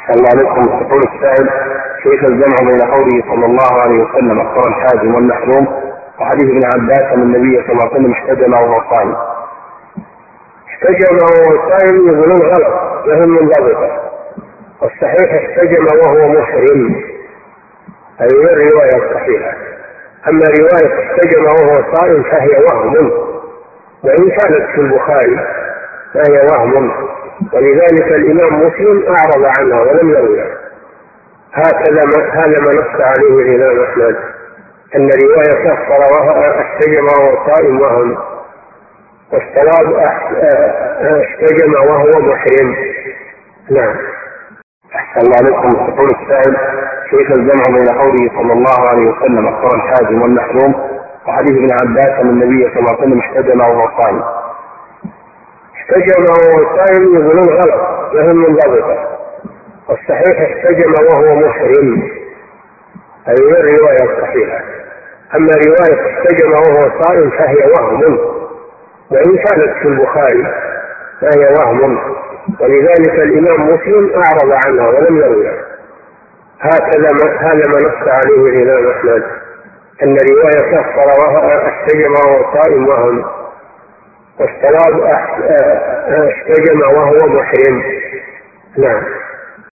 الله عليكم. يقول السائل: كيف الجمع بين قوله صلى الله عليه وسلم أفطر الحاجم والمحروم وحديث ابن عباس أن النبي صلى الله عليه وسلم احتجم وهو صائم؟ احتجم وهو صائم يقولون غلط، لهم منضبطة، والصحيح احتجم وهو محرم، هذه الرواية الصحيحة. أما رواية احتجم وهو صائم فهي وهم، وإن كانت في البخاري فهي وهم، ولذلك الإمام مسلم أعرض عنها ولم يرويها. هذا ما نص عليه الإمام أحمد، أن رواية احتجم وهو صائم وهم، والصواب احتجم وهو محرم. نعم. أحسن الله عليكم. يقول السائل: كيف الجمع بين قوله صلى الله عليه وسلم أفطر الحاجم والمحروم وحديث ابن عباس أن النبي صلى الله عليه وسلم احتجم وهو صائم؟ احتجم وهو صائم يقولون غلط، لهم منضبطة، والصحيح احتجم وهو محرم، هذه الرواية الصحيحة. أما رواية احتجم وهو صائم فهي وهم، وإن كانت في البخاري فهي وهم، ولذلك الإمام مسلم أعرض عنها ولم يرويها. هذا ما نص عليه الإمام أحمد، أن رواية احتجم وهو صائم وهم، والصواب احتجم وهو محرم. نعم.